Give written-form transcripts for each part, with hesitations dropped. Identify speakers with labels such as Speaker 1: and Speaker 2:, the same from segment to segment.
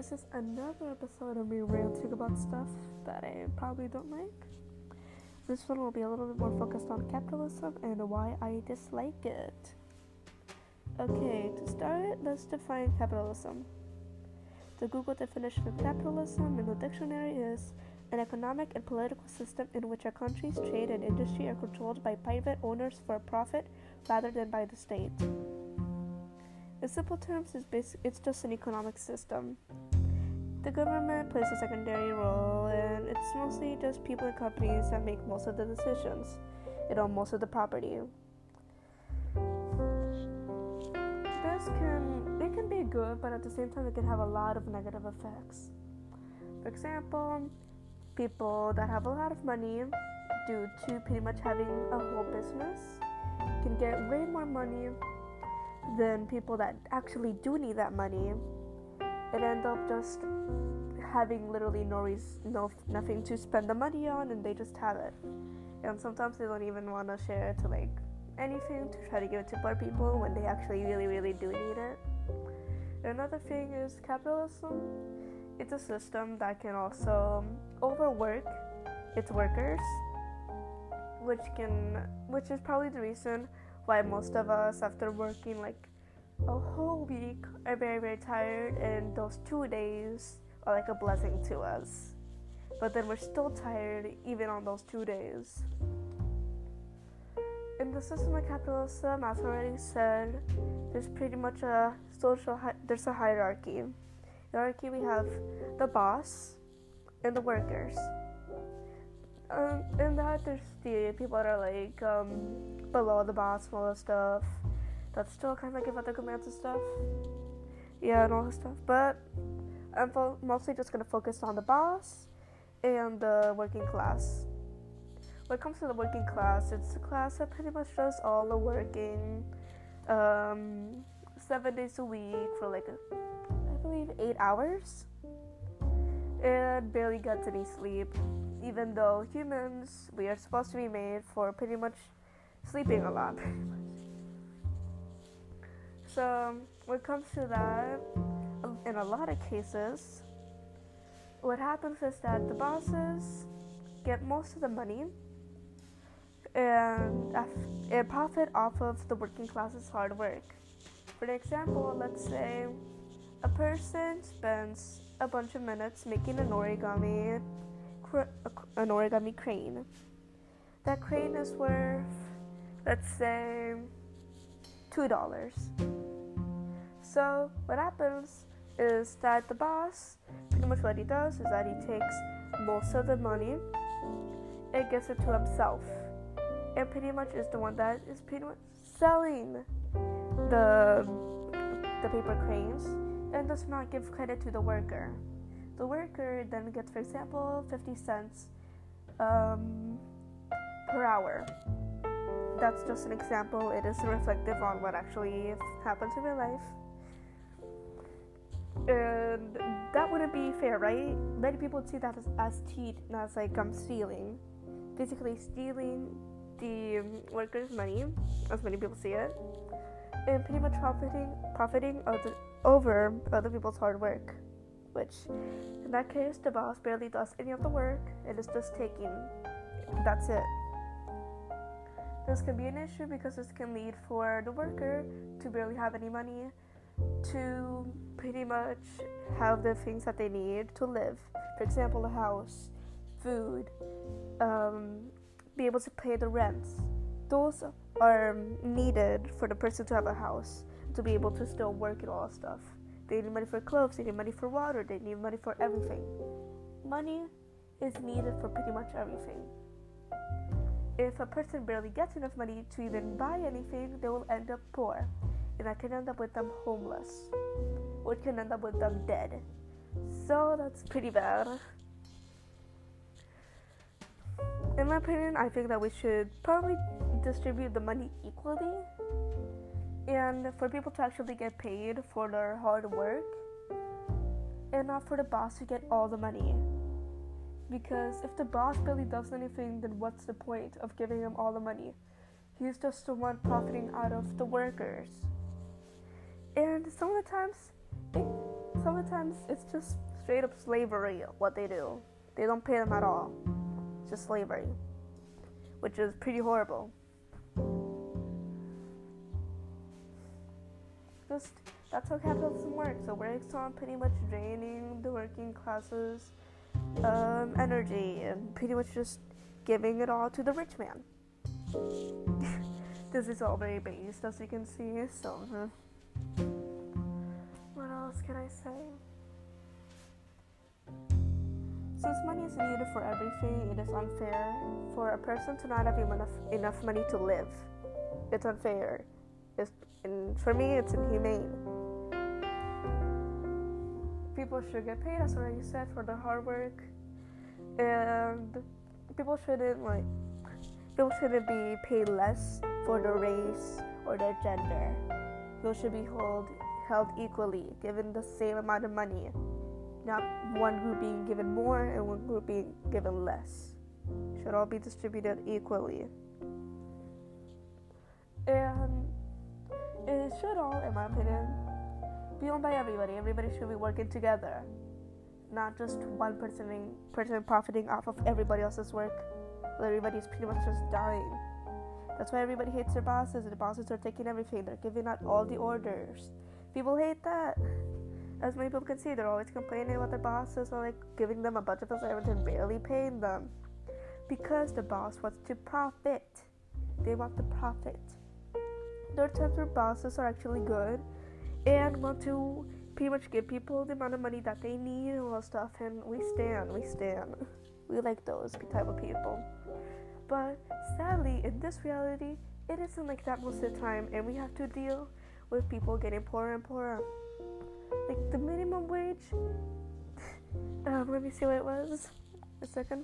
Speaker 1: this is another episode of me ranting about stuff that I probably don't like. This one will be a little bit more focused on capitalism and why I dislike it. Okay, to start, let's define capitalism. The Google definition of capitalism in the dictionary is an economic and political system in which a country's trade and industry are controlled by private owners for profit rather than by the state. In simple terms, it's just an economic system. The government plays a secondary role, and it's mostly just people and companies that make most of the decisions and own most of the property. It can be good, but at the same time, it can have a lot of negative effects. For example, people that have a lot of money, due to pretty much having a whole business, can get way more money than people that actually do need that money, and end up just having literally nothing to spend the money on, and they just have it. And sometimes they don't even want to share it to anything to try to give it to poor people when they actually really do need it. Another thing is capitalism. It's a system that can also overwork its workers, which is probably the reason why most of us, after working a whole week, are very tired, and those 2 days are like a blessing to us. But then we're still tired even on those 2 days. In the system of capitalism, as I already said, there's pretty much there's a hierarchy. In the hierarchy, we have the boss and the workers. In that, there's the people that are below the boss and all that stuff, that still kind of give other commands and stuff. Yeah, and all that stuff. But I'm mostly just going to focus on the boss and the working class. When it comes to the working class, it's a class that pretty much does all the working 7 days a week for I believe 8 hours, and barely gets any sleep, even though humans, we are supposed to be made for pretty much sleeping a lot. So when it comes to that, in a lot of cases, what happens is that the bosses get most of the money and profit off of the working class's hard work. For example, let's say a person spends a bunch of minutes making an origami crane. That crane is worth, let's say, $2. So what happens is that the boss, pretty much what he does is that he takes most of the money and gives it to himself, and pretty much is the one that is pretty much selling the paper cranes, and does not give credit to the worker. The worker then gets, for example, 50 cents per hour. That's just an example. It isn't reflective on what actually happens in real life. And that wouldn't be fair, right? Many people see that as stealing. Basically stealing the workers' money, as many people see it, and pretty much profiting over other people's hard work, which in that case the boss barely does any of the work and is just taking. That's it. This can be an issue because this can lead for the worker to barely have any money to pretty much have the things that they need to live. For example, a house, food, be able to pay the rents. Those are needed for the person to have a house, to be able to still work and all that stuff. They need money for clothes, they need money for water, they need money for everything. Money is needed for pretty much everything. If a person barely gets enough money to even buy anything, they will end up poor, and that can end up with them homeless, or it can end up with them dead. So that's pretty bad. In my opinion, I think that we should probably distribute the money equally, and for people to actually get paid for their hard work, and not for the boss to get all the money. Because if the boss barely does anything, then what's the point of giving him all the money? He's just the one profiting out of the workers. And some of the times, It, sometimes it's just straight up slavery what they do. They don't pay them at all. It's just slavery, which is pretty horrible. Just that's how capitalism works. It works on pretty much draining the working classes energy and pretty much just giving it all to the rich man. This is all very based, as you can see. So, what else can I say? Since money is needed for everything, it is unfair for a person to not have enough money to live. It's unfair. And for me, it's inhumane. People should get paid, as already said, for their hard work, and people shouldn't be paid less for their race or their gender. People should be held equally, given the same amount of money, not one group being given more and one group being given less. Should all be distributed equally, and it should all, in my opinion, be owned by everybody. Everybody should be working together, not just one person profiting off of everybody else's work. Everybody's pretty much just dying. That's why everybody hates their bosses. The bosses are taking everything. They're giving out all the orders. People hate that. As many people can see, they're always complaining about their bosses or giving them a bunch of assignments and barely paying them, because the boss wants to profit. They want the profit. There are times where bosses are actually good and want to pretty much give people the amount of money that they need and all that stuff, and we stand. We like those type of people. But sadly, in this reality, it isn't like that most of the time, and we have to deal with people getting poorer and poorer. Like the minimum wage, let me see what it was. A second.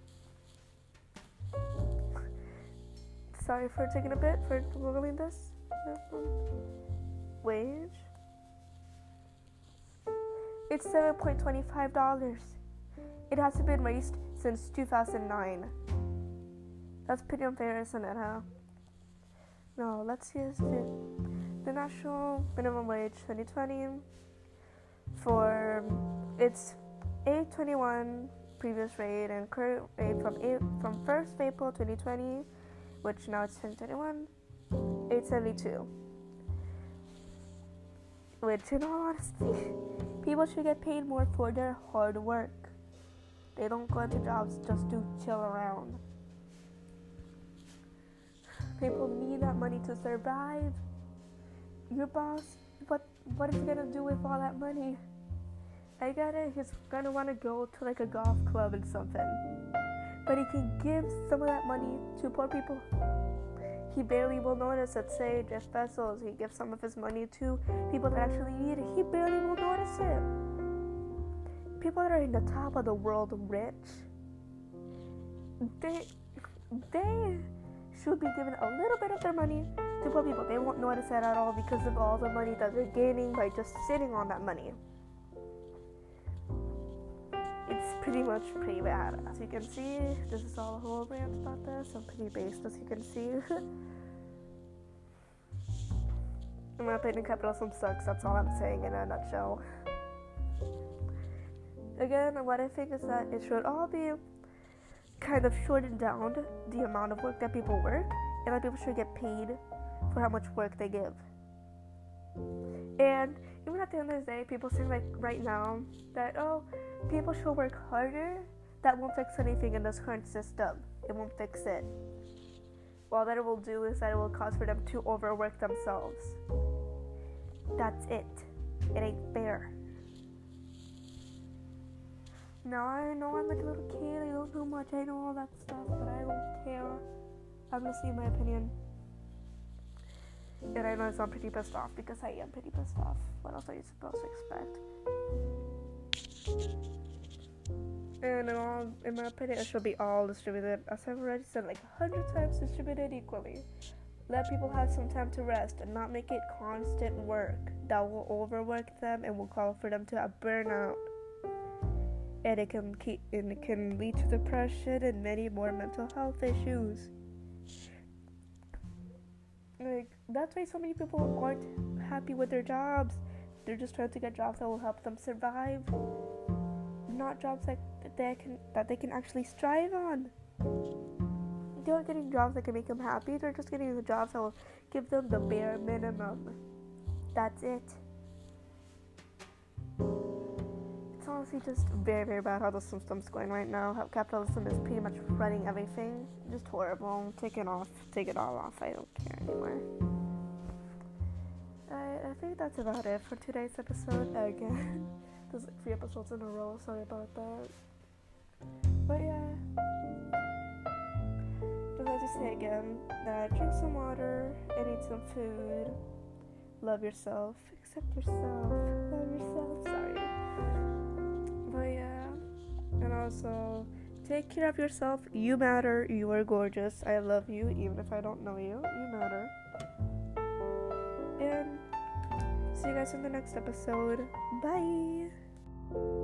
Speaker 1: Sorry for taking a bit for googling this. Wage. It's $7.25. It hasn't been raised since 2009. That's pretty unfair, isn't it, huh? No, let's use the national minimum wage 2020 for its $8.21 previous rate and current rate from 1st of April 2020, which now it's 2021, $8.72. Which, in all honesty, people should get paid more for their hard work. They don't go into jobs just to chill around. People need that money to survive. Your boss, what is he gonna do with all that money? I get it, he's gonna wanna go to a golf club and something. But he can give some of that money to poor people. He barely will notice it. Say Jeff Bezos, he gives some of his money to people that actually need it. He barely will notice it. People that are in the top of the world rich, they should be given a little bit of their money to poor people. They won't notice that at all because of all the money that they're gaining by just sitting on that money. It's pretty bad. As you can see, this is all a whole rant about this. I'm pretty based, as you can see. In my opinion, capitalism sucks. That's all I'm saying in a nutshell. Again, what I think is that it should all be kind of shortened down, the amount of work that people work, and that people should get paid for how much work they give. And even at the end of the day, people think right now that, people should work harder. That won't fix anything in this current system. It won't fix it. All that it will do is that it will cause for them to overwork themselves. That's it. It ain't fair. Now I know I'm a little kid, I don't know much, I know all that stuff, but I don't care. I'm just saying my opinion. And I know I'm pretty pissed off because I am pretty pissed off. What else are you supposed to expect? And in my opinion, it should be all distributed, as I've already said 100 times, distributed equally. Let people have some time to rest and not make it constant work that will overwork them and will call for them to have burnout. And it can lead to depression and many more mental health issues. That's why so many people aren't happy with their jobs. They're just trying to get jobs that will help them survive, not jobs that they can actually strive on. They aren't getting jobs that can make them happy. They're just getting the jobs that will give them the bare minimum. That's it. It's honestly just very, very bad how the system's going right now. How capitalism is pretty much running everything. Just horrible. Take it all off. I don't care anymore. I think that's about it for today's episode. Again, there's like 3 episodes in a row. Sorry about that. But yeah. I'd like to say again that drink some water and eat some food. Love yourself. Accept yourself. Love yourself. Sorry. But yeah. And also, take care of yourself. You matter. You are gorgeous. I love you. Even if I don't know you, you matter. And see you guys in the next episode. Bye.